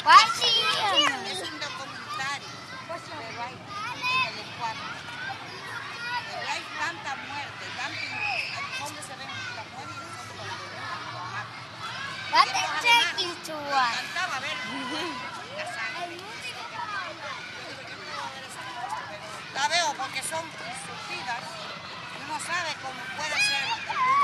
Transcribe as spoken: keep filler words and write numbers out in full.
Es un documentario, pero hay en el cuarto. Pero hay tanta muerte, tanto donde se ven la muerte y el fondo donde lo matan. What is taking to Me us? encantaba ver la sangre. La veo porque son instructivas y uno sabe cómo puede ser.